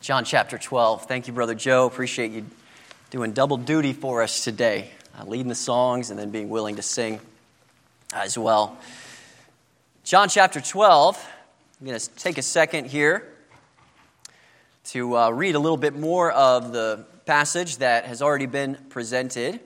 John chapter 12. Thank you, Brother Joe. Appreciate you doing double duty for us today, leading the songs and then being willing to sing as well. John chapter 12. I'm going to take a second here to read a little bit more of the passage that has already been presented.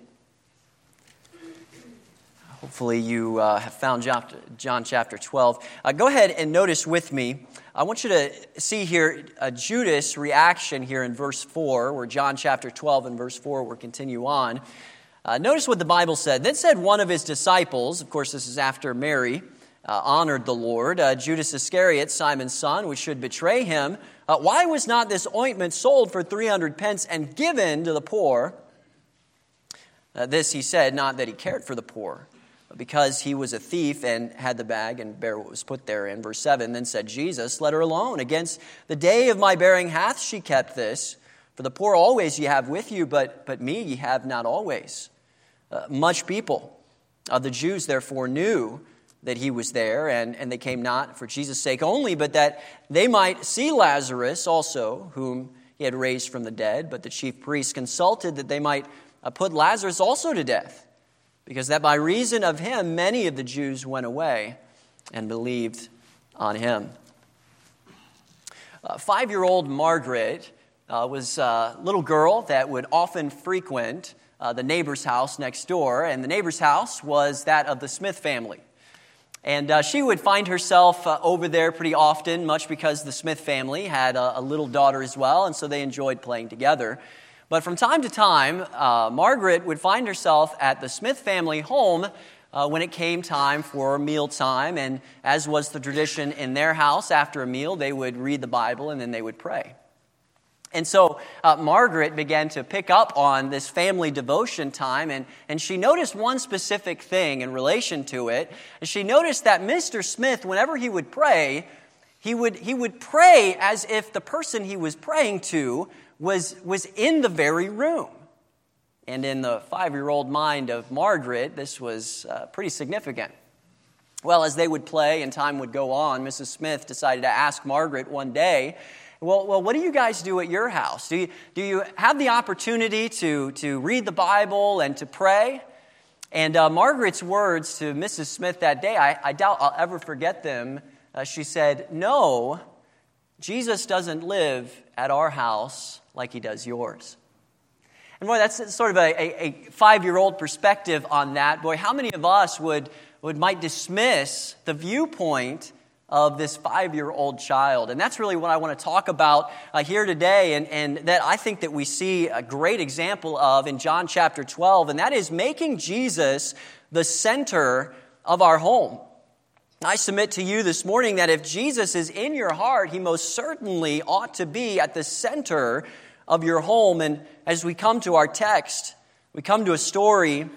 Hopefully you have found John chapter 12. Go ahead and notice with me. I want you to see here Judas' reaction here in verse 4, where John chapter 12 and verse 4 will continue on. Notice what the Bible said. Then said one of his disciples, of course this is after Mary, honored the Lord, Judas Iscariot, Simon's son, which should betray him. Why was not this ointment sold for 300 pence and given to the poor? This he said, not that he cared for the poor, but because he was a thief and had the bag and bare what was put therein. Verse 7, then said Jesus, let her alone. Against the day of my bearing hath she kept this. For the poor always ye have with you, but me ye have not always. Much people of the Jews therefore knew that he was there, and they came not for Jesus' sake only, but that they might see Lazarus also, whom he had raised from the dead. But the chief priests consulted that they might put Lazarus also to death, because that by reason of him many of the Jews went away and believed on him. 5-year-old Margaret was a little girl that would often frequent the neighbor's house next door, and the neighbor's house was that of the Smith family. And she would find herself over there pretty often, much because the Smith family had a little daughter as well, and so they enjoyed playing together. But from time to time, Margaret would find herself at the Smith family home when it came time for mealtime. And as was the tradition in their house, after a meal, they would read the Bible and then they would pray. And so Margaret began to pick up on this family devotion time, and she noticed one specific thing in relation to it. She noticed that Mr. Smith, whenever he would pray, he would pray as if the person he was praying to was in the very room. And in the 5-year-old mind of Margaret, this was pretty significant. Well, as they would play and time would go on, Mrs. Smith decided to ask Margaret one day, well, what do you guys do at your house? Do you have the opportunity to read the Bible and to pray? And Margaret's words to Mrs. Smith that day, I doubt I'll ever forget them. She said, no, Jesus doesn't live at our house like he does yours. And boy, that's sort of a 5-year-old perspective on that. Boy, how many of us might dismiss the viewpoint of this 5-year-old child? And that's really what I want to talk about here today, and that I think that we see a great example of in John chapter 12, and that is making Jesus the center of our home. I submit to you this morning that if Jesus is in your heart, he most certainly ought to be at the center of your home. And as we come to our text, we come to a story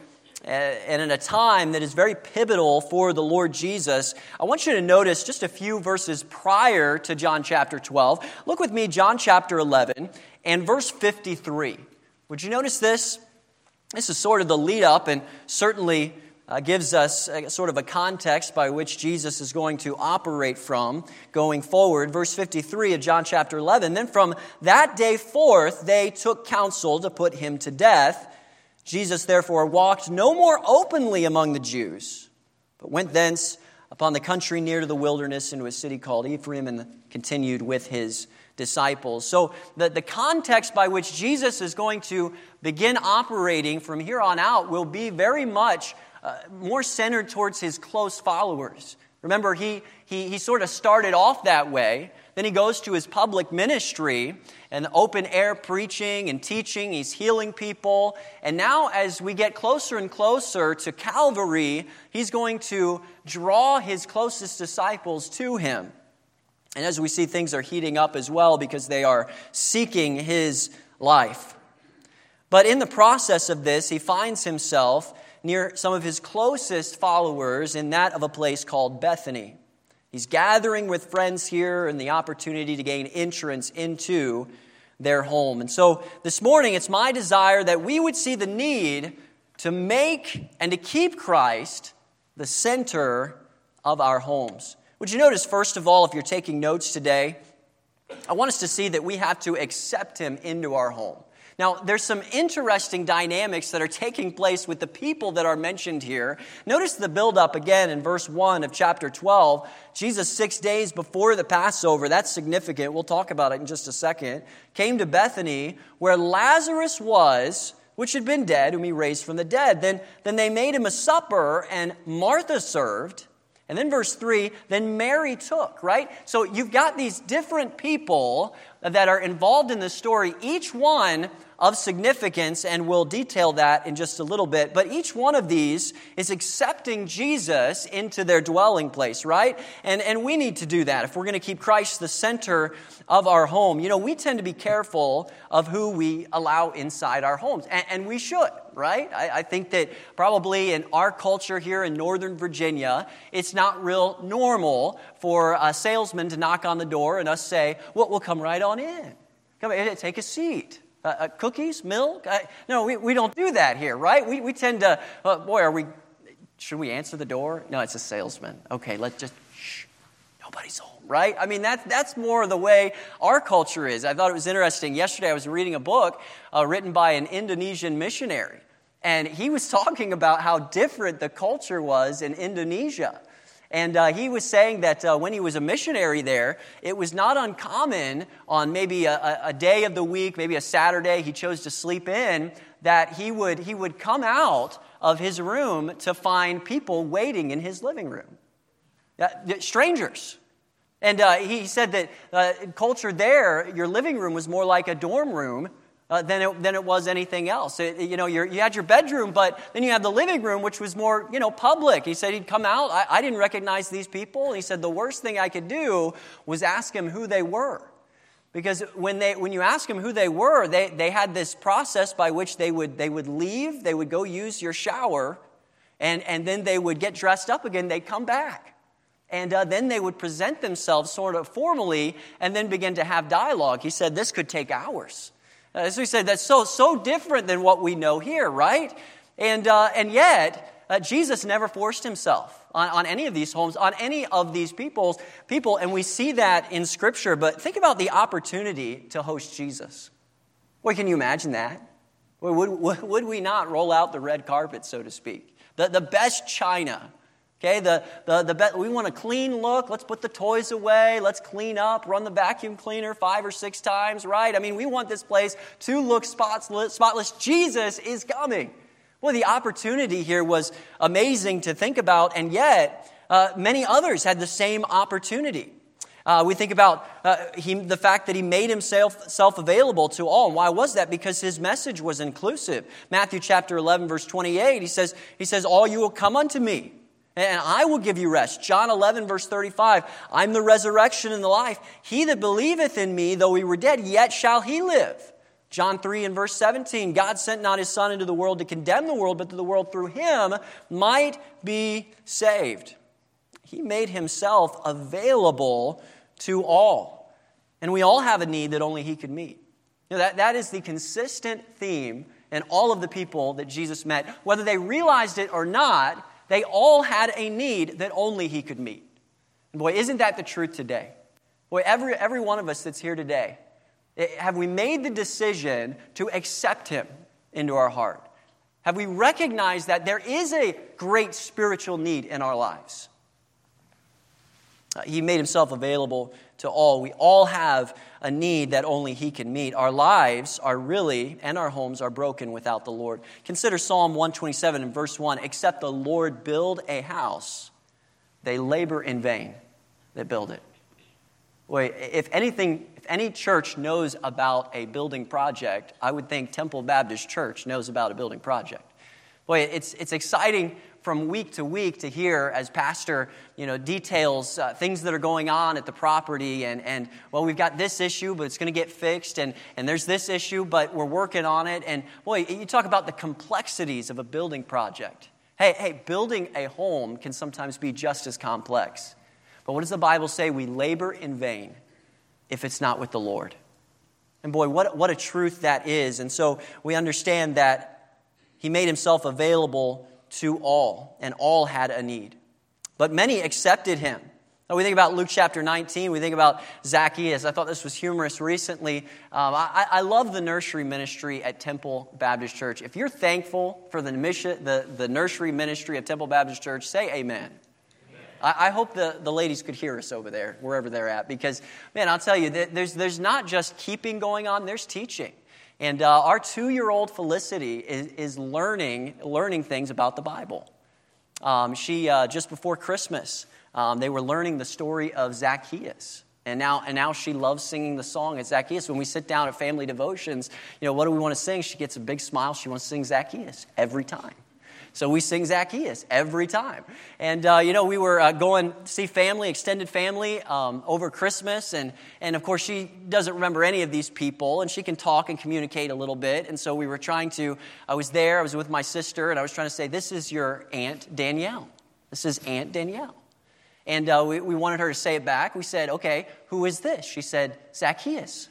and in a time that is very pivotal for the Lord Jesus. I want you to notice just a few verses prior to John chapter 12. Look with me, John chapter 11 and verse 53. Would you notice this? This is sort of the lead up and certainly gives us sort of a context by which Jesus is going to operate from going forward. Verse 53 of John chapter 11, then from that day forth they took counsel to put him to death. Jesus therefore walked no more openly among the Jews, but went thence upon the country near to the wilderness into a city called Ephraim, and continued with his disciples. So the context by which Jesus is going to begin operating from here on out will be very much more centered towards his close followers. Remember, he sort of started off that way. Then he goes to his public ministry and open air preaching and teaching. He's healing people. And now as we get closer and closer to Calvary, he's going to draw his closest disciples to him. And as we see, things are heating up as well because they are seeking his life. But in the process of this, he finds himself near some of his closest followers in that of a place called Bethany. He's gathering with friends here and the opportunity to gain entrance into their home. And so this morning, it's my desire that we would see the need to make and to keep Christ the center of our homes. Would you notice, first of all, if you're taking notes today, I want us to see that we have to accept him into our home. Now, there's some interesting dynamics that are taking place with the people that are mentioned here. Notice the buildup again in verse 1 of chapter 12. Jesus, 6 days before the Passover, that's significant. We'll talk about it in just a second, came to Bethany where Lazarus was, which had been dead, whom he raised from the dead. Then they made him a supper, and Martha served. And then verse 3, then Mary took, right? So you've got these different people that are involved in this story, each one of significance, and we'll detail that in just a little bit. But each one of these is accepting Jesus into their dwelling place, right? And we need to do that if we're going to keep Christ the center of our home. You know, we tend to be careful of who we allow inside our homes, and we should, right? I think that probably in our culture here in Northern Virginia, it's not real normal for a salesman to knock on the door and us say, well, we'll come right on in. Come in, take a seat. Cookies, milk? No, we don't do that here, right? We tend to, should we answer the door? No, it's a salesman. Okay, let's just, shh, nobody's home, right? I mean, that's more the way our culture is. I thought it was interesting. Yesterday I was reading a book written by an Indonesian missionary, and he was talking about how different the culture was in Indonesia. And he was saying that when he was a missionary there, it was not uncommon on maybe a day of the week, maybe a Saturday he chose to sleep in, that he would come out of his room to find people waiting in his living room. Strangers. And he said that culture there, your living room was more like a dorm room than it was anything else. You had your bedroom, but then you had the living room, which was more, public. He said he'd come out. I didn't recognize these people. And he said the worst thing I could do was ask him who they were. Because when you ask them who they were, they had this process by which they would leave, they would go use your shower, and then they would get dressed up again, they'd come back. And then they would present themselves sort of formally and then begin to have dialogue. He said this could take hours. So he said that's so different than what we know here, right? And yet, Jesus never forced himself on any of these homes, on any of these people, and we see that in Scripture. But think about the opportunity to host Jesus. Boy, can you imagine that? Would we not roll out the red carpet, so to speak? The best china. Okay, we want a clean look. Let's put the toys away. Let's clean up. Run the vacuum cleaner 5 or 6 times, right? I mean, we want this place to look spotless. Jesus is coming. Well, the opportunity here was amazing to think about, and yet many others had the same opportunity. We think about the fact that he made himself available to all. And why was that? Because his message was inclusive. Matthew chapter 11, verse 28, he says, all you will come unto me, and I will give you rest. John 11, verse 35, I'm the resurrection and the life. He that believeth in me, though he were dead, yet shall he live. John 3 and verse 17, God sent not his Son into the world to condemn the world, but that the world through him might be saved. He made himself available to all. And we all have a need that only he could meet. That is the consistent theme in all of the people that Jesus met. Whether they realized it or not, they all had a need that only he could meet. And boy, isn't that the truth today? Boy, every one of us that's here today, have we made the decision to accept him into our heart? Have we recognized that there is a great spiritual need in our lives? He made himself available to all. We all have a need that only he can meet. Our lives are really, and our homes are broken without the Lord. Consider Psalm 127 and verse 1. Except the Lord build a house, they labor in vain that build it. Boy, if any church knows about a building project, I would think Temple Baptist Church knows about a building project. Boy, it's exciting from week to week to hear as pastor, details things that are going on at the property, and well, we've got this issue, but it's going to get fixed, and there's this issue, but we're working on it. And boy, you talk about the complexities of a building project. Hey, building a home can sometimes be just as complex. But what does the Bible say? We labor in vain if it's not with the Lord. And boy, what a truth that is. And so we understand that he made himself available to all, and all had a need. But many accepted him. We think about Luke chapter 19. We think about Zacchaeus. I thought this was humorous recently. I love the nursery ministry at Temple Baptist Church. If you're thankful for the nursery ministry at Temple Baptist Church, say amen. I hope the ladies could hear us over there, wherever they're at, because, man, I'll tell you, there's not just keeping going on, there's teaching. And our 2-year-old Felicity is learning things about the Bible. She just before Christmas, they were learning the story of Zacchaeus. And now she loves singing the song of Zacchaeus. When we sit down at family devotions, what do we want to sing? She gets a big smile. She wants to sing Zacchaeus every time. So we sing Zacchaeus every time. And, we were going to see family, extended family, over Christmas. And of course, she doesn't remember any of these people. And she can talk and communicate a little bit. And so we were I was with my sister. And I was trying to say, this is your Aunt Danielle. This is Aunt Danielle. And we wanted her to say it back. We said, okay, who is this? She said, Zacchaeus.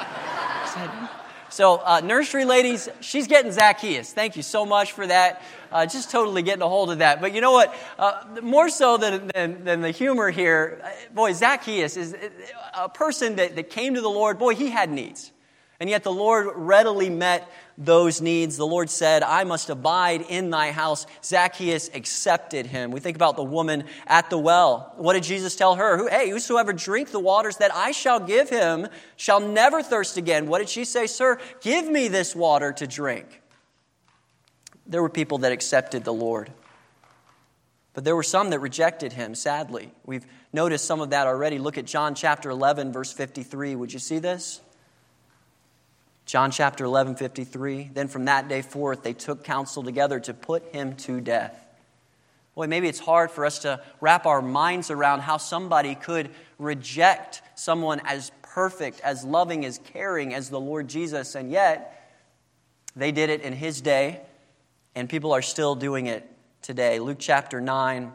So, nursery ladies, she's getting Zacchaeus. Thank you so much for that. Just totally getting a hold of that. But you know what? More so than the humor here, boy, Zacchaeus is a person that came to the Lord. Boy, he had needs. And yet the Lord readily met those needs. The Lord said, I must abide in thy house. Zacchaeus accepted him. We think about the woman at the well. What did Jesus tell her? Hey, whosoever drink the waters that I shall give him shall never thirst again. What did she say? Sir, give me this water to drink. There were people that accepted the Lord. But there were some that rejected him, sadly. We've noticed some of that already. Look at John chapter 11, verse 53. Would you see this? John chapter 11, 53. Then from that day forth, they took counsel together to put him to death. Boy, maybe it's hard for us to wrap our minds around how somebody could reject someone as perfect, as loving, as caring as the Lord Jesus. And yet, they did it in his day, and people are still doing it today. Luke chapter 9.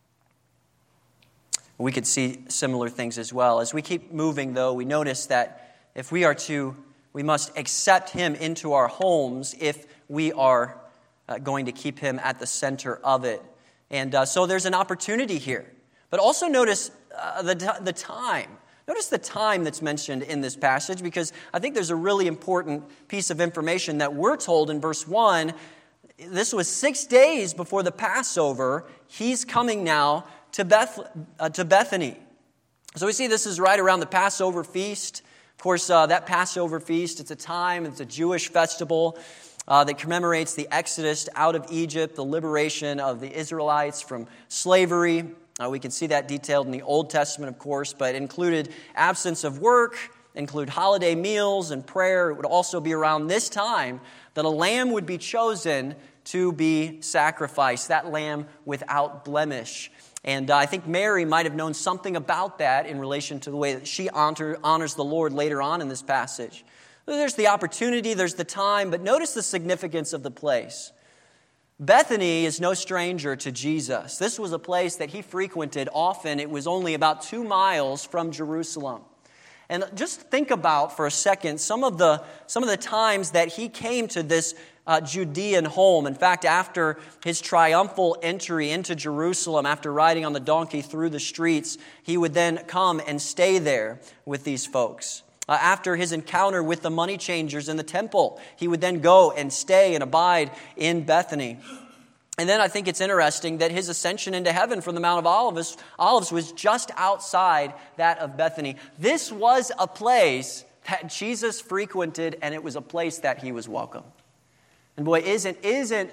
We could see similar things as well. As we keep moving, though, we notice that if we must accept him into our homes if we are going to keep him at the center of it. And so there's an opportunity here. But also notice the time. Notice the time that's mentioned in this passage, because I think there's a really important piece of information that we're told in verse 1. This was 6 days before the Passover. He's coming now to Bethany. So we see this is right around the Passover feast. Of course, that Passover feast, it's a Jewish festival that commemorates the Exodus out of Egypt, the liberation of the Israelites from slavery. We can see that detailed in the Old Testament, of course, but it included absence of work, include holiday meals and prayer. It would also be around this time that a lamb would be chosen to be sacrificed, that lamb without blemish. And I think Mary might have known something about that in relation to the way that she honors the Lord later on in this passage. There's the opportunity, there's the time, but notice the significance of the place. Bethany is no stranger to Jesus. This was a place that he frequented often. It was only about 2 miles from Jerusalem. And just think about for a second some of the times that he came to this Judean home. In fact, after his triumphal entry into Jerusalem, after riding on the donkey through the streets, he would then come and stay there with these folks. After his encounter with the money changers in the temple, he would then go and stay and abide in Bethany. And then I think it's interesting that his ascension into heaven from the Mount of Olives was just outside that of Bethany. This was a place that Jesus frequented, and it was a place that he was welcome. And boy, doesn't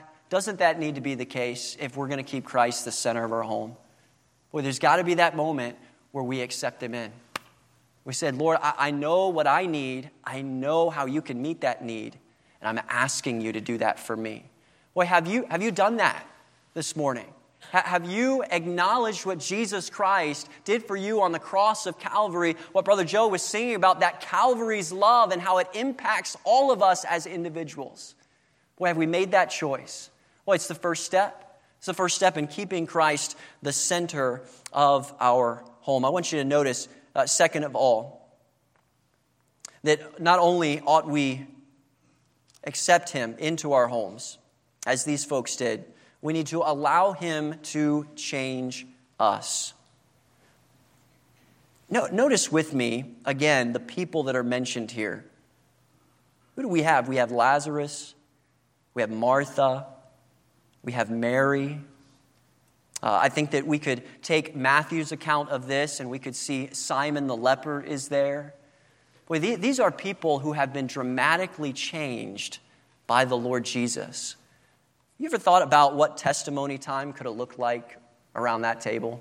that need to be the case if we're going to keep Christ the center of our home? Boy, there's got to be that moment where we accept him in. We said, Lord, I know what I need. I know how you can meet that need. And I'm asking you to do that for me. Boy, have you done that this morning? Have you acknowledged what Jesus Christ did for you on the cross of Calvary? What Brother Joe was singing about, that Calvary's love and how it impacts all of us as individuals. Boy, have we made that choice? Well, it's the first step. It's the first step in keeping Christ the center of our home. I want you to notice, second of all, that not only ought we accept him into our homes, as these folks did, we need to allow him to change us. Notice with me, again, the people that are mentioned here. Who do we have? We have Lazarus, we have Martha, we have Mary. I think that we could take Matthew's account of this and we could see Simon the leper is there. Boy, these are people who have been dramatically changed by the Lord Jesus. You ever thought about what testimony time could have looked like around that table?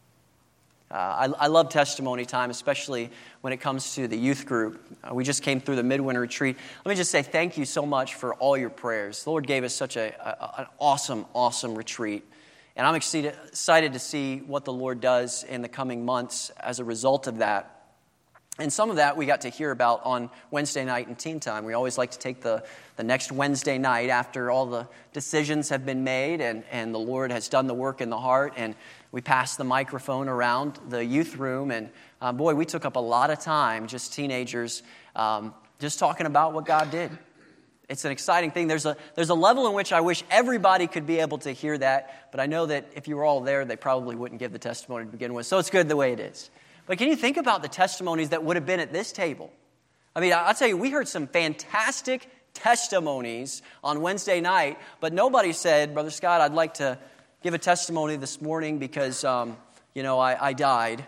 I love testimony time, especially when it comes to the youth group. We just came through the midwinter retreat. Let me just say thank you so much for all your prayers. The Lord gave us such an awesome retreat. And I'm excited to see what the Lord does in the coming months as a result of that. And some of that we got to hear about on Wednesday night in Teen Time. We always like to take the next Wednesday night after all the decisions have been made and the Lord has done the work in the heart. And we pass the microphone around the youth room. And boy, we took up a lot of time, just teenagers, just talking about what God did. It's an exciting thing. There's a level in which I wish everybody could be able to hear that. But I know that if you were all there, they probably wouldn't give the testimony to begin with. So it's good the way it is. But can you think about the testimonies that would have been at this table? I mean, I'll tell you, we heard some fantastic testimonies on Wednesday night, but nobody said, Brother Scott, I'd like to give a testimony this morning because, I died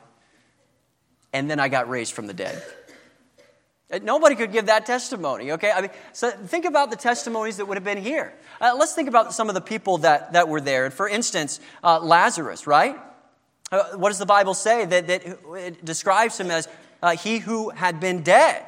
and then I got raised from the dead. Nobody could give that testimony, okay? I mean, so think about the testimonies that would have been here. Let's think about some of the people that were there. For instance, Lazarus, right? What does the Bible say? That it describes him as he who had been dead,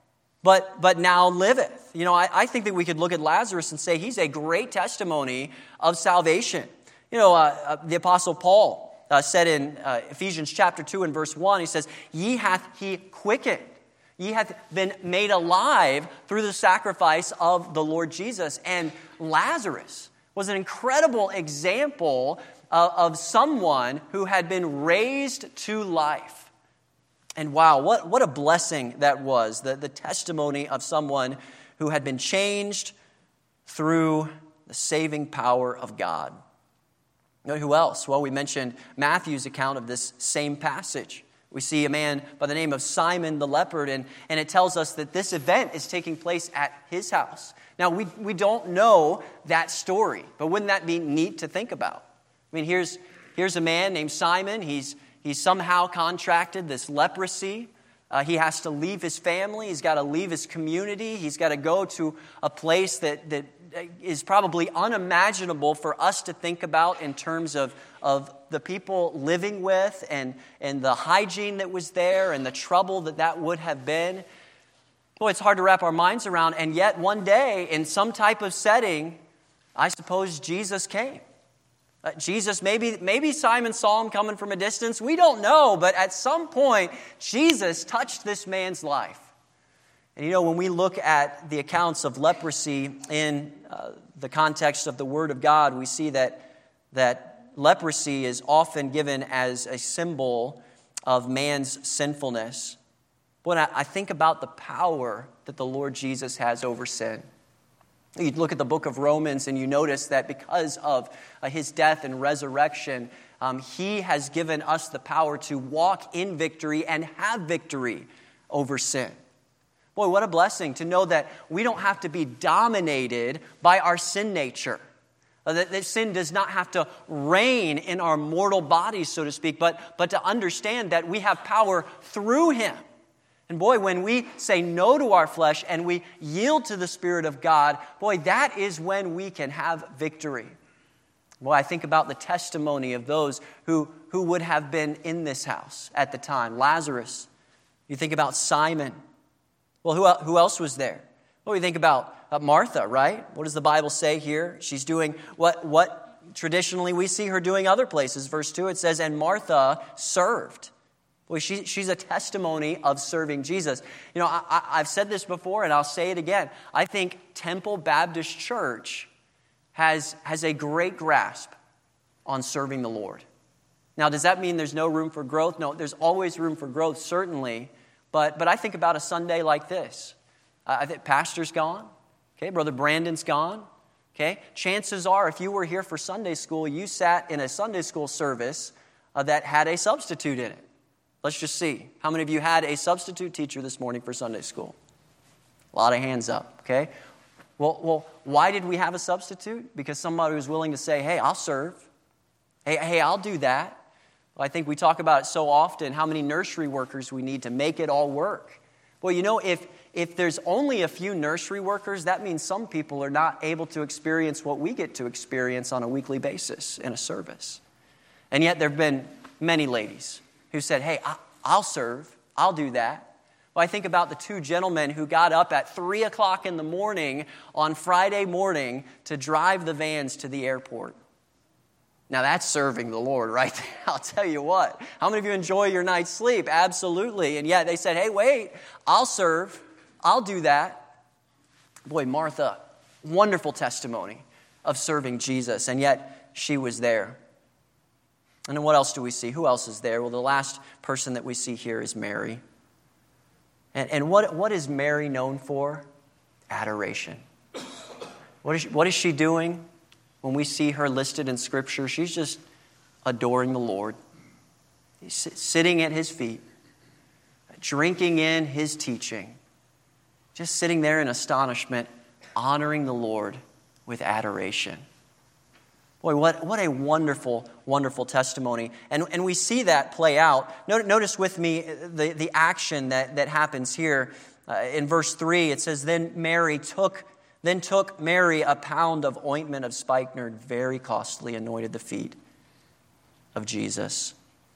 but now liveth. I think that we could look at Lazarus and say he's a great testimony of salvation. The Apostle Paul said in Ephesians chapter 2 and verse 1, he says, Ye hath he quickened. Ye hath been made alive through the sacrifice of the Lord Jesus. And Lazarus was an incredible example of someone who had been raised to life. And wow, what a blessing that was, the testimony of someone who had been changed through the saving power of God. Who else? Well, we mentioned Matthew's account of this same passage. We see a man by the name of Simon the leper, and it tells us that this event is taking place at his house. Now, we don't know that story, but wouldn't that be neat to think about? I mean, here's a man named Simon. He's somehow contracted this leprosy. He has to leave his family. He's got to leave his community. He's got to go to a place that is probably unimaginable for us to think about in terms of the people living with and the hygiene that was there and the trouble that would have been. Boy, it's hard to wrap our minds around. And yet one day, in some type of setting, I suppose Jesus came. Jesus, maybe Simon saw him coming from a distance. We don't know, but at some point, Jesus touched this man's life. And when we look at the accounts of leprosy in the context of the Word of God, we see that leprosy is often given as a symbol of man's sinfulness. When I think about the power that the Lord Jesus has over sin. You look at the book of Romans and you notice that because of his death and resurrection, he has given us the power to walk in victory and have victory over sin. Boy, what a blessing to know that we don't have to be dominated by our sin nature. That sin does not have to reign in our mortal bodies, so to speak, but to understand that we have power through him. And boy, when we say no to our flesh and we yield to the Spirit of God, boy, that is when we can have victory. Boy, I think about the testimony of those who would have been in this house at the time. Lazarus. You think about Simon. Well, who else was there? Well, you think about Martha, right? What does the Bible say here? She's doing what traditionally we see her doing other places. Verse 2, it says, and Martha served. Boy, she's a testimony of serving Jesus. I've said this before, and I'll say it again. I think Temple Baptist Church has a great grasp on serving the Lord. Now, does that mean there's no room for growth? No, there's always room for growth, certainly. But I think about a Sunday like this. I think Pastor's gone. Okay, Brother Brandon's gone. Okay, chances are, if you were here for Sunday school, you sat in a Sunday school service that had a substitute in it. Let's just see. How many of you had a substitute teacher this morning for Sunday school? A lot of hands up, okay? Well, why did we have a substitute? Because somebody was willing to say, hey, I'll serve. Hey, I'll do that. Well, I think we talk about it so often, how many nursery workers we need to make it all work. Well, you know, if there's only a few nursery workers, that means some people are not able to experience what we get to experience on a weekly basis in a service. And yet there have been many ladies who said, hey, I'll serve. I'll do that. Well, I think about the two gentlemen who got up at 3 o'clock in the morning on Friday morning to drive the vans to the airport. Now, that's serving the Lord right there. I'll tell you what. How many of you enjoy your night's sleep? Absolutely. And yet they said, hey, wait, I'll serve. I'll do that. Boy, Martha, wonderful testimony of serving Jesus. And yet she was there. And then what else do we see? Who else is there? Well, the last person that we see here is Mary. And what is Mary known for? Adoration. What is she doing? When we see her listed in Scripture, she's just adoring the Lord. He's sitting at His feet, drinking in His teaching, just sitting there in astonishment, honoring the Lord with adoration. Boy, what a wonderful, wonderful testimony. And we see that play out. Notice with me the action that happens here. In verse 3, it says, Then took Mary a pound of ointment of spikenard, very costly, anointed the feet of Jesus.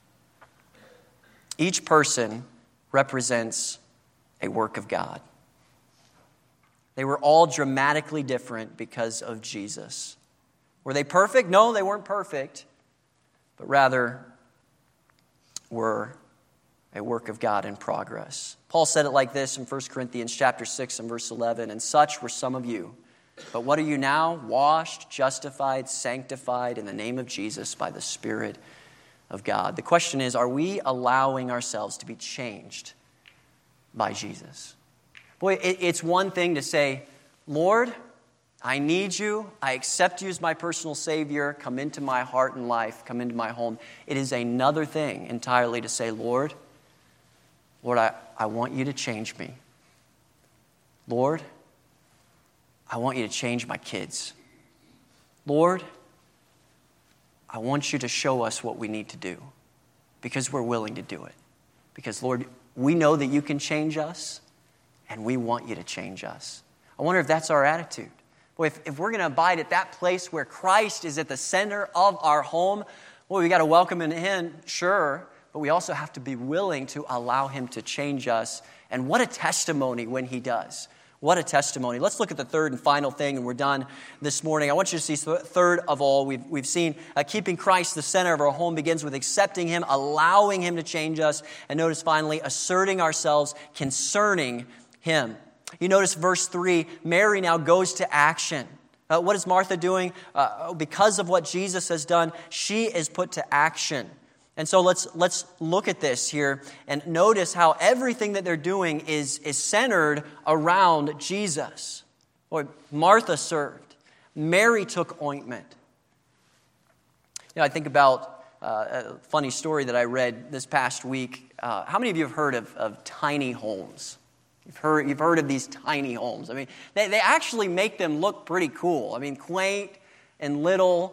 Each person represents a work of God. They were all dramatically different because of Jesus. Were they perfect? No, they weren't perfect, but rather were a work of God in progress. Paul said it like this in 1 Corinthians chapter 6 and verse 11, And such were some of you. But what are you now? Washed, justified, sanctified in the name of Jesus by the Spirit of God. The question is, are we allowing ourselves to be changed by Jesus? Boy, it's one thing to say, Lord, I need you. I accept you as my personal Savior. Come into my heart and life. Come into my home. It is another thing entirely to say, Lord, I want you to change me. Lord, I want you to change my kids. Lord, I want you to show us what we need to do because we're willing to do it. Because, Lord, we know that you can change us and we want you to change us. I wonder if that's our attitude. Boy, if we're going to abide at that place where Christ is at the center of our home, well, we got to welcome him in, sure, but we also have to be willing to allow him to change us. And what a testimony when he does. What a testimony. Let's look at the third and final thing, and we're done this morning. I want you to see third of all, we've seen keeping Christ the center of our home begins with accepting him, allowing him to change us, and notice finally, asserting ourselves concerning him. You notice verse 3, Mary now goes to action. What is Martha doing? Because of what Jesus has done, she is put to action. And so let's look at this here and notice how everything that they're doing is centered around Jesus. Boy, Martha served. Mary took ointment. You know, I think about a funny story that I read this past week. How many of you have heard of tiny homes? You've heard of these tiny homes. I mean, they actually make them look pretty cool. I mean, quaint and little.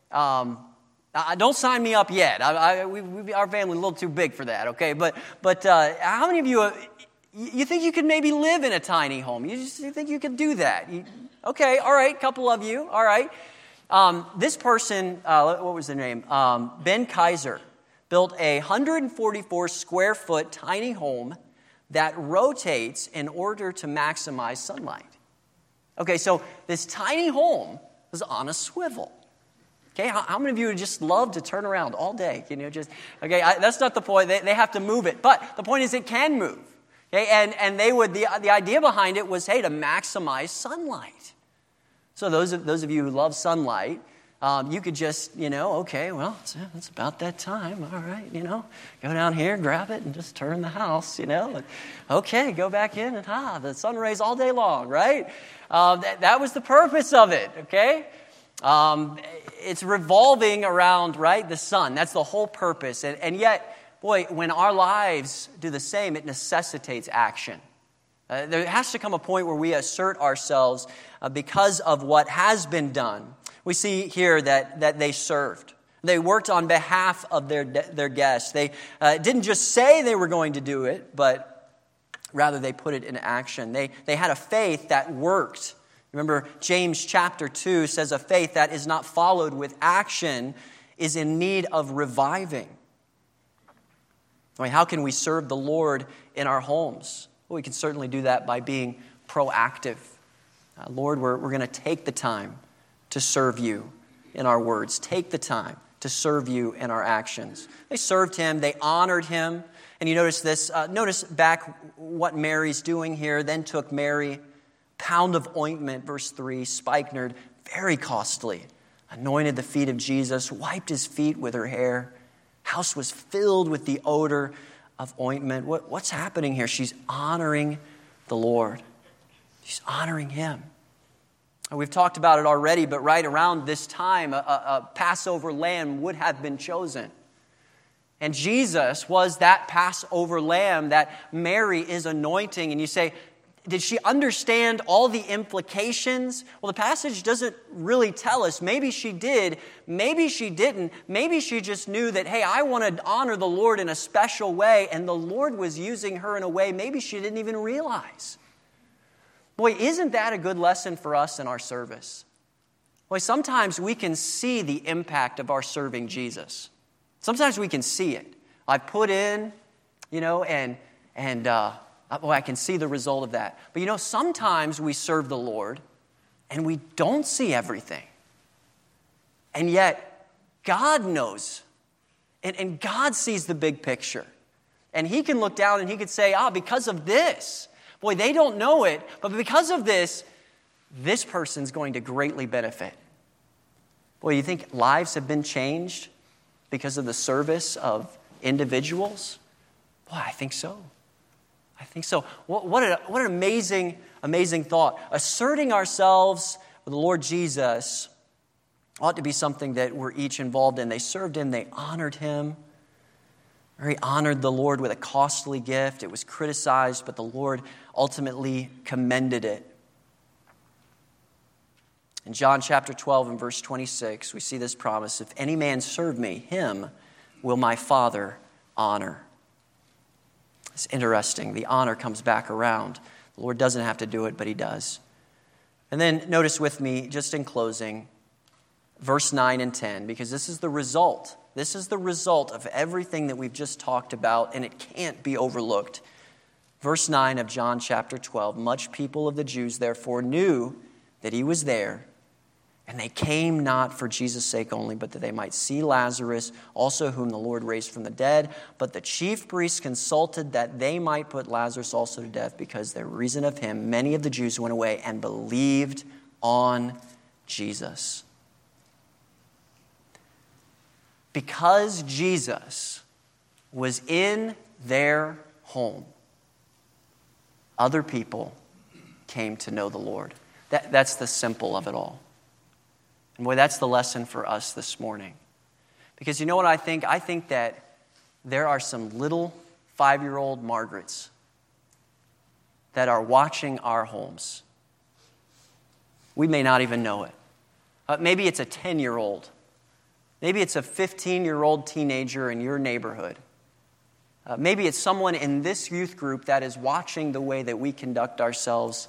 Don't sign me up yet. Our family a little too big for that, okay? But how many of you think you could maybe live in a tiny home? You think you could do that? Okay, all right, couple of you, all right. This person, what was their name? Ben Kaiser built a 144 square foot tiny home that rotates in order to maximize sunlight. Okay, so this tiny home was on a swivel. Okay, how many of you would just love to turn around all day? You know, that's not the point. They have to move it, but the point is it can move. Okay, and the idea behind it was, hey, to maximize sunlight. So those of you who love sunlight, you could just, okay, well, it's about that time. All right, go down here, grab it, and just turn the house. Okay, go back in, and the sun rays all day long, right? That was the purpose of it. Okay. It's revolving around, right, the sun. That's the whole purpose. And yet, boy, when our lives do the same, it necessitates action. There has to come a point where we assert ourselves because of what has been done. We see here that they served. They worked on behalf of their guests. They didn't just say they were going to do it, but rather they put it in action. They had a faith that worked. Remember, James chapter 2 says a faith that is not followed with action is in need of reviving. I mean, how can we serve the Lord in our homes? Well, we can certainly do that by being proactive. Lord, we're going to take the time to serve you in our words. Take the time to serve you in our actions. They served him. They honored him. And you notice this. Notice back what Mary's doing here. Then took Mary pound of ointment, verse 3, spikenard, very costly, anointed the feet of Jesus, wiped his feet with her hair. House was filled with the odor of ointment. What's happening here? She's honoring the Lord. She's honoring him. We've talked about it already, but right around this time, a Passover lamb would have been chosen. And Jesus was that Passover lamb that Mary is anointing. And you say, did she understand all the implications? Well, the passage doesn't really tell us. Maybe she did. Maybe she didn't. Maybe she just knew that, hey, I want to honor the Lord in a special way, and the Lord was using her in a way maybe she didn't even realize. Boy, isn't that a good lesson for us in our service? Boy, sometimes we can see the impact of our serving Jesus. Sometimes we can see it. I put in, and I can see the result of that. But sometimes we serve the Lord and we don't see everything. And yet, God knows. And God sees the big picture. And he can look down and he could say, because of this. Boy, they don't know it, but because of this person's going to greatly benefit. Boy, you think lives have been changed because of the service of individuals? Boy, I think so. I think so. What an amazing thought. Asserting ourselves with the Lord Jesus ought to be something that we're each involved in. They served him. They honored him. Mary honored the Lord with a costly gift. It was criticized, but the Lord ultimately commended it. In John chapter 12 and verse 26, we see this promise, if any man serve me, him will my Father honor. It's interesting. The honor comes back around. The Lord doesn't have to do it, but he does. And then notice with me, just in closing, verse 9 and 10, because this is the result. This is the result of everything that we've just talked about, and it can't be overlooked. Verse 9 of John chapter 12, much people of the Jews therefore knew that he was there, and they came not for Jesus' sake only, but that they might see Lazarus, also whom the Lord raised from the dead. But the chief priests consulted that they might put Lazarus also to death, because their reason of him, many of the Jews went away and believed on Jesus. Because Jesus was in their home, other people came to know the Lord. That's the simple of it all. And boy, that's the lesson for us this morning. Because you know what I think? I think that there are some little 5-year-old Margarets that are watching our homes. We may not even know it. Maybe it's a 10-year-old. Maybe it's a 15-year-old teenager in your neighborhood. Maybe it's someone in this youth group that is watching the way that we conduct ourselves,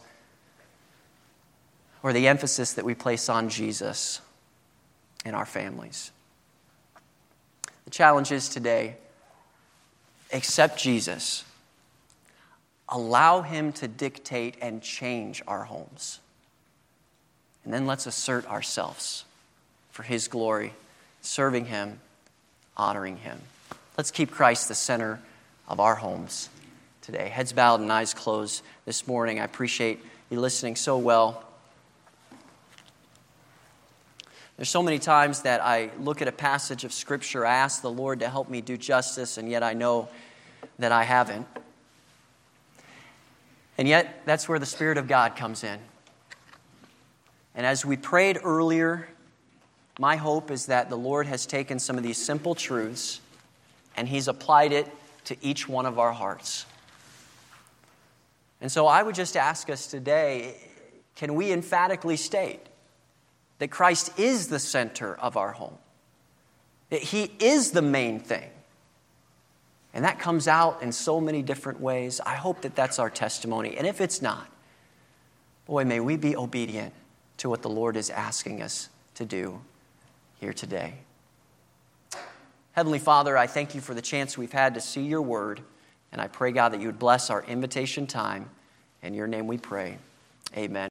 or the emphasis that we place on Jesus in our families. The challenge is today, accept Jesus. Allow him to dictate and change our homes. And then let's assert ourselves for his glory, serving him, honoring him. Let's keep Christ the center of our homes today. Heads bowed and eyes closed this morning. I appreciate you listening so well. There's so many times that I look at a passage of Scripture, I ask the Lord to help me do justice, and yet I know that I haven't. And yet, that's where the Spirit of God comes in. And as we prayed earlier, my hope is that the Lord has taken some of these simple truths and he's applied it to each one of our hearts. And so I would just ask us today, can we emphatically state that Christ is the center of our home? That he is the main thing. And that comes out in so many different ways. I hope that that's our testimony. And if it's not, boy, may we be obedient to what the Lord is asking us to do here today. Heavenly Father, I thank you for the chance we've had to see your word. And I pray, God, that you would bless our invitation time. In your name we pray. Amen.